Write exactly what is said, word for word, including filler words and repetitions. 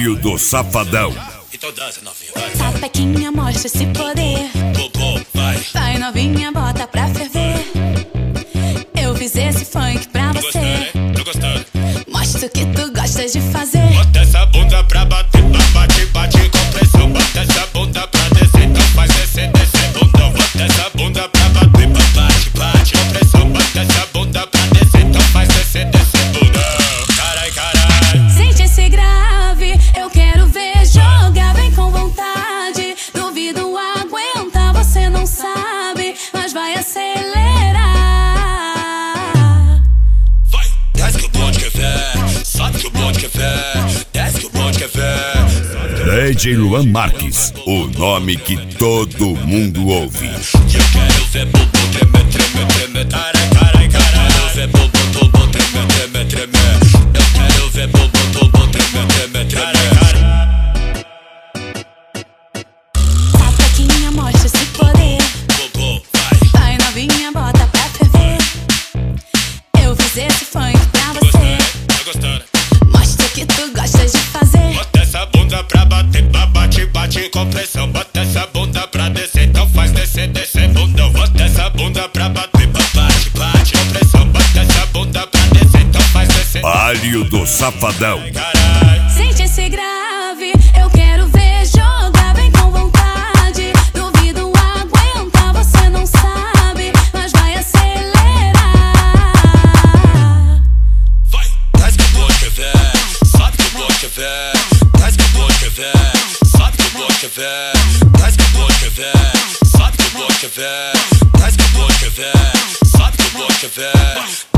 Alho do Safadão. Então dança, novinha, vai. Sapequinha, mostra esse poder. Popô, vai. Vai, novinha, bota pra ferver. Eu fiz esse funk pra Tô você. gostando, hein? Tô gostando. Mostra o que tu gosta de fazer. Bota essa bunda pra bater, pra bate, bate com pressão. Bota essa bunda pra descer, então faz descer, descer bundão. Bota essa bunda pra bater, pra bate, bate com pressão. Bota essa bunda pra descer, então faz descer, descer bundão. Carai, carai. Sente esse grave, eu quero ver jogar bem com vontade. Duvido aguentar, você não sabe, mas vai acelerar. Vai, desce que o bonde quer ver. Sobe que o bonde quer ver. Desce que o bonde quer ver. D J Luan Marques, o nome que todo mundo ouve. E eu quero ver bumbum tremer, tremer, tremer. Carai, carai, carai. Eu quero ver bumbum, bumbum tremer, tremer, tremer. Eu quero ver bumbum, bumbum tremer, tremer, tremer. Sapequinha, mostra esse poder. Popô, vai. Vai, novinha, bota pra ferver. Eu fiz esse funk pra Tô você. gostando, tô gostando. Mostra o que tu gosta de fazer. Bota essa bunda pra bater, pra bate, bate com pressão. Bota essa bunda pra descer, então faz descer, descer bundão. Bota essa bunda pra bater, pra bate, bate com pressão. Bota essa bunda pra descer, então faz descer. Alho do Safadão. Carai. Sente esse grave, eu quero ver jogar bem com vontade. Duvido aguentar, você não sabe, mas vai acelerar. Vai, desce que o bonde quer ver. Sobe que o bonde quer ver. Desce que o bonde quer ver. Sobe que o bonde quer ver. Desce que o bonde quer ver. Sobe que o bonde quer ver. Desce que o bonde quer ver. Sobe que o bonde quer ver.